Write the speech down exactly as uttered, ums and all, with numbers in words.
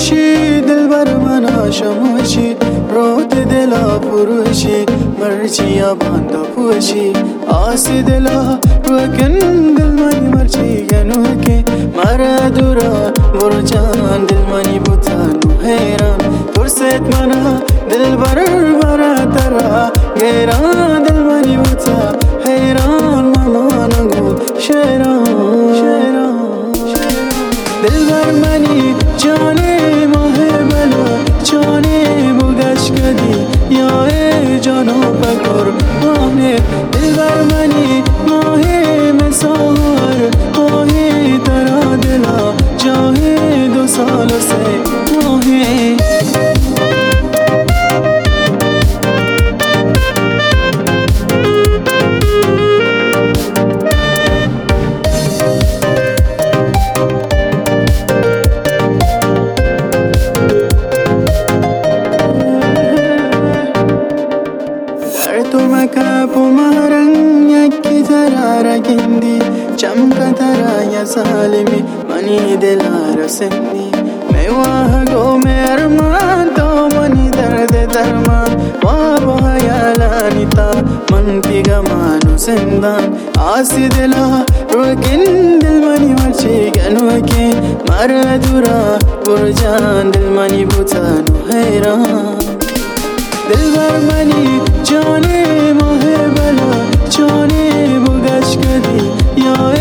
باشی دلبر من آشماشی روت دلا پروشی مرچی یا باندا پوشی آسی دلا روکن دل منی مرچی گنو که مرا دورا برو جان دل منی بوتانو حیران ترست منا دلبر برا ترا گیران دل منی بوتا حیران مامانگو شیران شیران دلبر منی جانی ماه بلا جانی بگش کدی یا ای جانو بکر ماه دلبر منی ماه مسار ماهی ترا دلا جاهی دو سال سے ماهی تو مکا پومارن یکی ترا رگندی چمکا ترا یا سالمی منی دلارا سندی میواه گو میرمان تو منی درد درمان وابو حیالانی تا من پیگا مانو زندان آسی دلا روکن دل منی مرچی گنو که مرا دورا برجان دل منی بوتانو حیران دلبر منی جانی ماه بلا جانی بگش کدی یا